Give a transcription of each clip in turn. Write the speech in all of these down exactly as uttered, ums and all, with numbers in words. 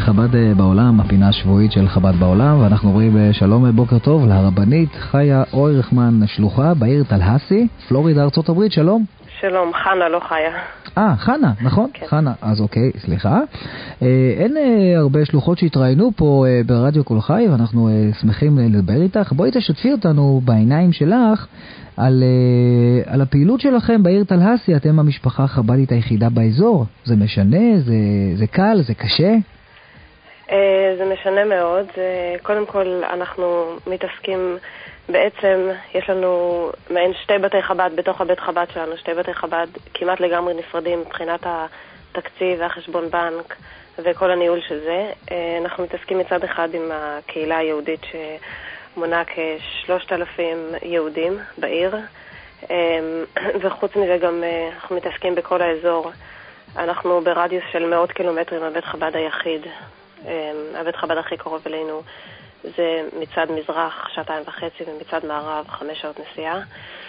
חב"ד בעולם, הפינה השבועית של חב"ד בעולם, ואנחנו רואים שלום בוקר טוב להרבנית חיה אוירחמן, שלוחה בעיר טלהסי, פלורידה, ארצות הברית. שלום. שלום, חנה, לא חיה. אה, חנה, נכון? כן. חנה, אז אוקיי, סליחה. אה, אין אה, הרבה שלוחות שהתראינו פה אה, ברדיו כל חי, ואנחנו אה, שמחים לדבר איתך. בואי תשתפי אותנו בעיניים שלך על, אה, על הפעילות שלכם בעיר טלהסי. אתם המשפחה החב"דית היחידה באזור. זה משנה? זה, זה קל? זה קשה? אה, זה משנה מאוד. אה, קודם כל, אנחנו מתעסקים... בעצם יש לנו מעין שתי בתי חב"ד בתוך הבית חב"ד שלנו, שתי בתי חב"ד כמעט לגמרי נפרדים מבחינת התקציב והחשבון בנק וכל הניהול של זה. אנחנו מתעסקים מצד אחד עם הקהילה היהודית שמונה כשלושת אלפים יהודים בעיר, וחוץ מזה גם אנחנו מתעסקים בכל האזור. אנחנו ברדיוס של מאות קילומטרים הבית חב"ד היחיד, הבית חב"ד הכי קרוב אלינו זה מצד מזרח שעתיים וחצי ומצד מערב חמש שעות נסיעה.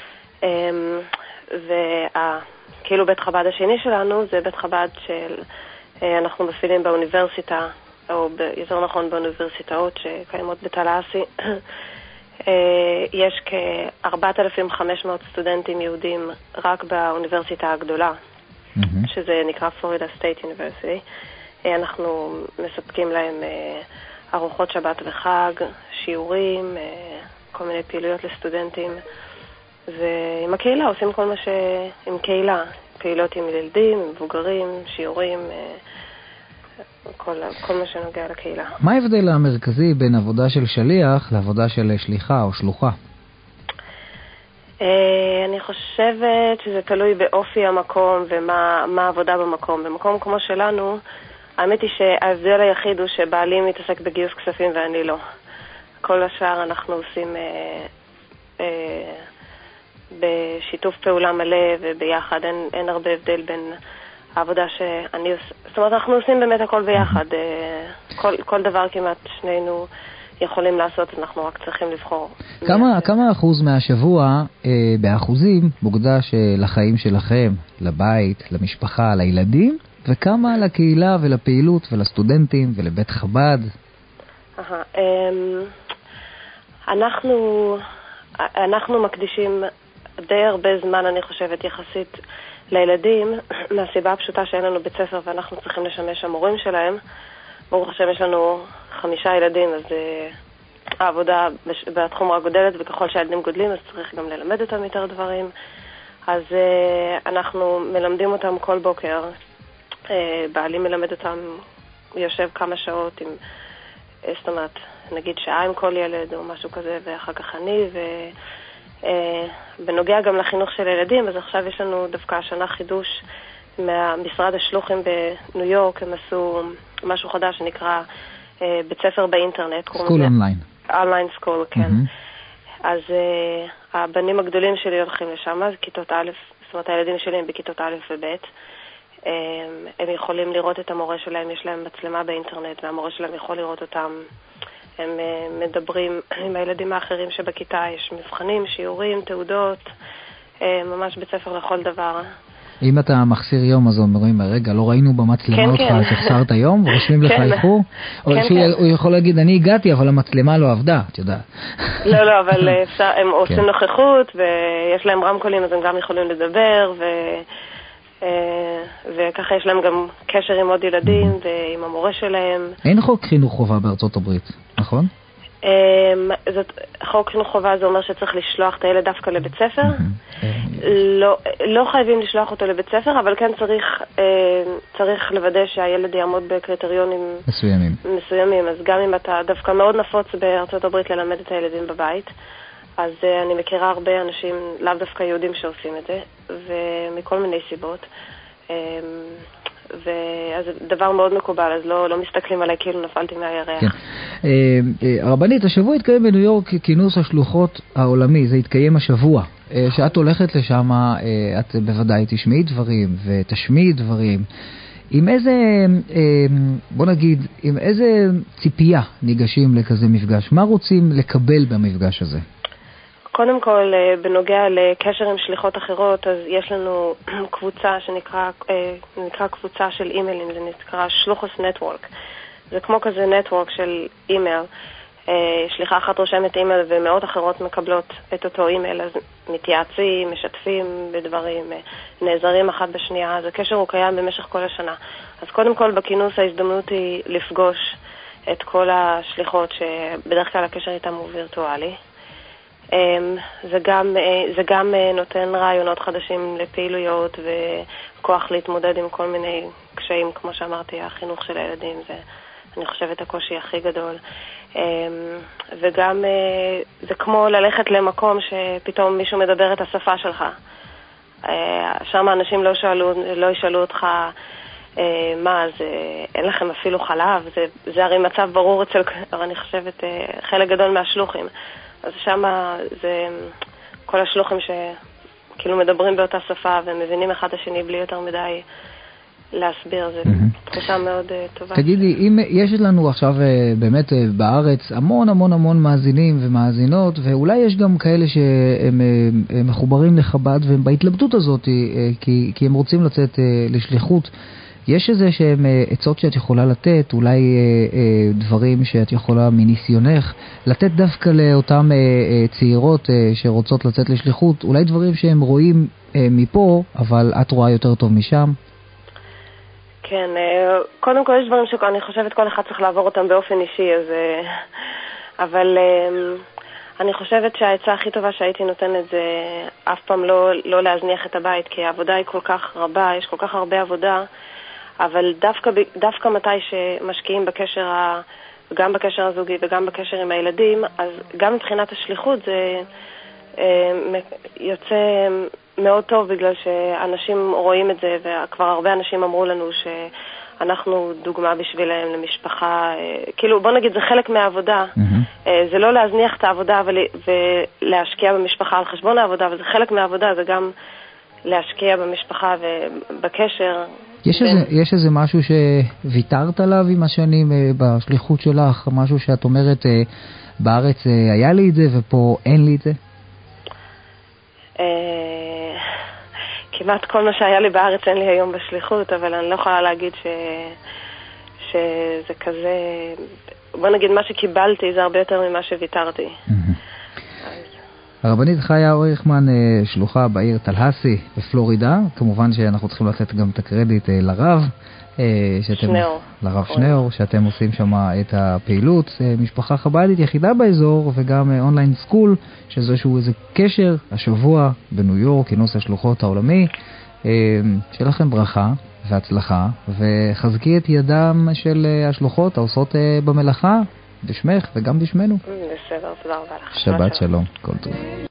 וכאילו בית חב"ד השני שלנו זה בית חב"ד של אנחנו מפעילים באוניברסיטה, או יותר נכון באוניברסיטאות שקיימות בטלהסי. יש כ-ארבעת אלפים וחמש מאות סטודנטים יהודים רק באוניברסיטה הגדולה, שזה נקרא פלורידה סטייט יוניברסיטי. אנחנו מספקים להם ארוחות שבת וחג, שיעורים, כל מיני פעילויות לסטודנטים, ועם הקהילה עושים כל מה ש... עם קהילה, פעילות עם ילדים, עם מבוגרים, שיעורים, כל, כל מה שנוגע לקהילה. מה ההבדל המרכזי בין עבודה של שליח לעבודה של שליחה או שלוחה? אני חושבת שזה תלוי באופי המקום ומה מה העבודה במקום. במקום כמו שלנו, האמת היא שההבדל היחיד הוא שבעלי מתעסק בגיוס כספים ואני לא. כל השאר אנחנו עושים אה, אה, בשיתוף פעולה מלא וביחד. אין, אין הרבה הבדל בין העבודה שאני עושה. זאת אומרת, אנחנו עושים באמת הכל ביחד. אה, כל, כל דבר כמעט שנינו יכולים לעשות, אנחנו רק צריכים לבחור. כמה, כמה אחוז מהשבוע אה, באחוזים מוקדש אה, לחיים שלכם, לבית, למשפחה, לילדים? וכמה לקהילה ולפעילות ולסטודנטים ולבית חב"ד? אנחנו אנחנו מקדישים די הרבה זמן, אני חושבת, יחסית לילדים, מהסיבה הפשוטה שאין לנו בית ספר ואנחנו צריכים לשמש המורים שלהם. ברוך השם יש לנו חמישה ילדים, אז העבודה בתחום רק גודלת, וככל שהילדים גודלים אז צריך גם ללמד אותם יותר דברים. אז אנחנו מלמדים אותם כל בוקר. בעלי מלמד אותם, יושב כמה שעות עם, זאת אומרת, נגיד שעה עם כל ילד או משהו כזה, ואחר כך אני, ובנוגע גם לחינוך של ילדים, אז עכשיו יש לנו דווקא השנה חידוש מהמשרד השלוחים בניו יורק, הם עשו משהו חדש שנקרא בית ספר באינטרנט. סקול אונליין. אונליין סקול, כן. אז הבנים הגדולים שלי הולכים לשם, אז כיתות א', זאת אומרת, הילדים שלי הם בכיתות א' וב', הם יכולים לראות את המורה שלהם, יש להם מצלמה באינטרנט והמורה שלהם יכול לראות אותם. הם מדברים עם הילדים האחרים שבכיתה, יש מבחנים, שיעורים, תעודות, ממש בית ספר לכל דבר. אם אתה מחסיר יום אז אומרים, רגע, לא ראינו במצלמה אותך שחסרת היום, רושמים לך איחור? או שהוא יכול להגיד, אני הגעתי אבל המצלמה לא עבדה, את יודעת. לא, לא, אבל הם עושים נוכחות ויש להם רמקולים אז הם גם יכולים לדבר ו... וככה יש להם גם קשר עם עוד ילדים ועם המורה שלהם. אין חוק חינוך חובה בארצות הברית, נכון? זאת, חוק חינוך חובה זה אומר שצריך לשלוח את הילד דווקא לבית ספר. לא, לא חייבים לשלוח אותו לבית ספר, אבל כן צריך, צריך לוודא שהילד יעמוד בקריטריונים מסוימים. מסוימים. אז גם אם אתה דווקא מאוד נפוץ בארצות הברית ללמד את הילדים בבית, אז אני מכירה הרבה אנשים, לאו דווקא יהודים שעושים את זה, ומכל מיני סיבות. ואז דבר מאוד מקובל, אז לא, לא מסתכלים עליי כאילו נפלתי מהירח. כן. הרבנית, השבוע התקיים בניו יורק כינוס השלוחות העולמי, זה התקיים השבוע. שאת הולכת לשם, את בוודאי תשמעי דברים ותשמיעי דברים. עם איזה, בוא נגיד, עם איזה ציפייה ניגשים לכזה מפגש? מה רוצים לקבל במפגש הזה? קודם כל, בנוגע לקשר עם שליחות אחרות, אז יש לנו קבוצה שנקרא נקרא קבוצה של אימיילים, זה נקרא שלוחוס נטוורק. זה כמו כזה נטוורק של אימייל. שליחה אחת רושמת אימייל ומאות אחרות מקבלות את אותו אימייל, אז מתייעצים, משתפים בדברים, נעזרים אחת בשנייה, אז הקשר הוא קיים במשך כל השנה. אז קודם כל בכינוס ההזדמנות היא לפגוש את כל השליחות שבדרך כלל הקשר איתם הוא וירטואלי. זה גם, זה גם נותן רעיונות חדשים לפעילויות וכוח להתמודד עם כל מיני קשיים, כמו שאמרתי, החינוך של הילדים זה, אני חושבת, הקושי הכי גדול. וגם זה כמו ללכת למקום שפתאום מישהו מדבר את השפה שלך. שם האנשים לא שאלו, לא ישאלו אותך מה, זה, אין לכם אפילו חלב, זה, זה הרי מצב ברור אצל, אני חושבת, חלק גדול מהשלוחים. אז שם זה כל השלוחים שכאילו מדברים באותה שפה ומבינים אחד השני בלי יותר מדי להסביר, זה תחושה מאוד טובה. תגידי, אם יש לנו עכשיו באמת בארץ המון המון המון מאזינים ומאזינות, ואולי יש גם כאלה שהם מחוברים לחב"ד והם בהתלבטות הזאת, כי, כי הם רוצים לצאת לשליחות, יש איזה שהם עצות שאת יכולה לתת, אולי אה, אה, דברים שאת יכולה מניסיונך, לתת דווקא לאותם אה, אה, צעירות אה, שרוצות לצאת לשליחות, אולי דברים שהם רואים אה, מפה, אבל את רואה יותר טוב משם? כן, אה, קודם כל יש דברים שאני חושבת כל אחד צריך לעבור אותם באופן אישי, אז, אה, אבל אה, אני חושבת שהעצה הכי טובה שהייתי נותנת זה אף פעם לא, לא להזניח את הבית, כי העבודה היא כל כך רבה, יש כל כך הרבה עבודה, אבל דווקא, דווקא מתי שמשקיעים בקשר, ה, גם בקשר הזוגי וגם בקשר עם הילדים, אז גם מבחינת השליחות זה יוצא מאוד טוב, בגלל שאנשים רואים את זה, וכבר הרבה אנשים אמרו לנו שאנחנו דוגמה בשבילהם למשפחה, כאילו בוא נגיד זה חלק מהעבודה, mm-hmm. זה לא להזניח את העבודה ולהשקיע במשפחה על חשבון העבודה, אבל זה חלק מהעבודה, זה גם להשקיע במשפחה ובקשר. יש איזה, יש איזה משהו שוויתרת עליו עם השנים בשליחות שלך, משהו שאת אומרת בארץ היה לי את זה ופה אין לי את זה? כמעט כל מה שהיה לי בארץ אין לי היום בשליחות, אבל אני לא יכולה להגיד ש... שזה כזה, בוא נגיד מה שקיבלתי זה הרבה יותר ממה שוויתרתי. הרבנית חיה אוירחמן, שלוחה בעיר טלהסי בפלורידה, כמובן שאנחנו צריכים לתת גם את הקרדיט לרב, שאתם, שניאור. לרב שניאור, שאתם עושים שם את הפעילות, משפחה חב"דית יחידה באזור, וגם אונליין סקול, שזה שהוא איזה קשר השבוע בניו יורק, כינוס השלוחות העולמי. שיהיה לכם ברכה והצלחה, וחזקי את ידם של השלוחות העושות במלאכה, בשמך וגם בשמנו. בסדר, תודה רבה לך. שבת שלום, כל טוב.